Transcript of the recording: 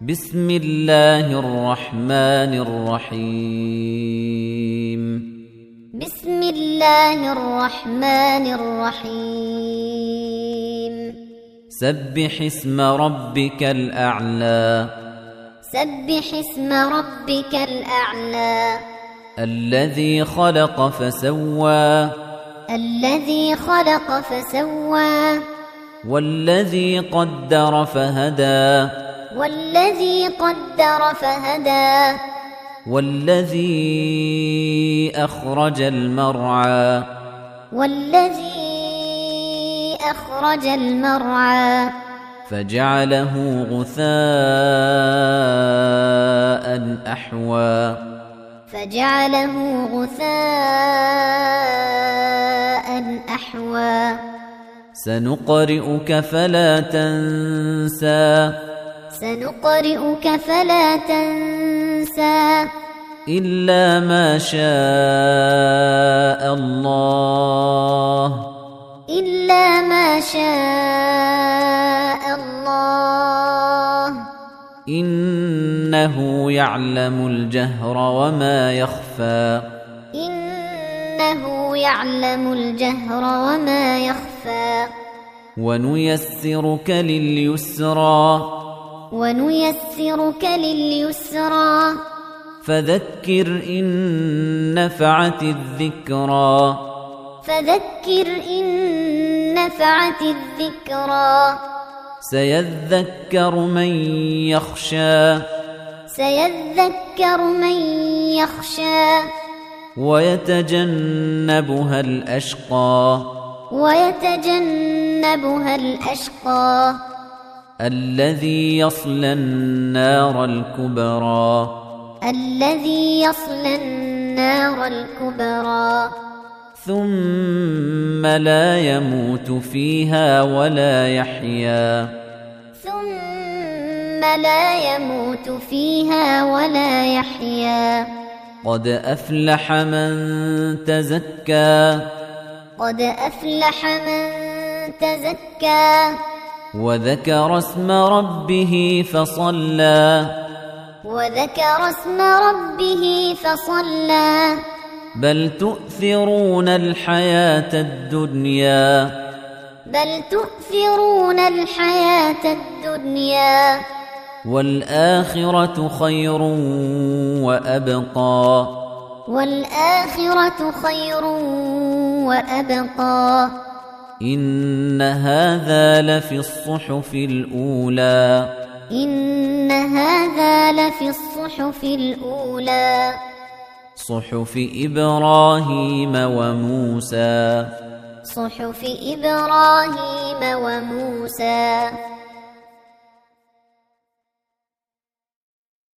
بسم الله الرحمن الرحيم بسم الله الرحمن الرحيم سبح اسم ربك الأعلى سبح اسم ربك الأعلى الذي خلق فسوى الذي خلق فسوى والذي قدر فهدى والذي قدر فهدى والذي أخرج المرعى والذي أخرج المرعى فجعله غثاء أحوى فجعله غثاء أحوى سنقرئك فلا تنسى سنقرئك فلا تنسى إلا ما شاء الله إلا ما شاء الله إنه يعلم الجهر وما يخفى إنه يعلم الجهر وما يخفى ونيسرك لليسرى ونيسرك لليسرى فذكر إن نفعت الذكرى فذكر إن نفعت الذكرى سيذكر من يخشى سيذكر من يخشى ويتجنبها الأشقى ويتجنبها الأشقى الذي يصلى النار الكبرى الذي يصلى النار الكبرى ثم لا يموت فيها ولا يحيا ثم لا يموت فيها ولا يحيا قد أفلح من تزكى قد أفلح من تزكى وذكر اسم ربه فصلى وذكر اسم ربه فصلى بل تؤثرون الحياة الدنيا بل تؤثرون الحياة الدنيا والآخرة خير وأبقى والآخرة خير وأبقى إن هذا لفي الصحف الأولى إن هذا لفي الصحف الأولى صحف إبراهيم وموسى صحف إبراهيم وموسى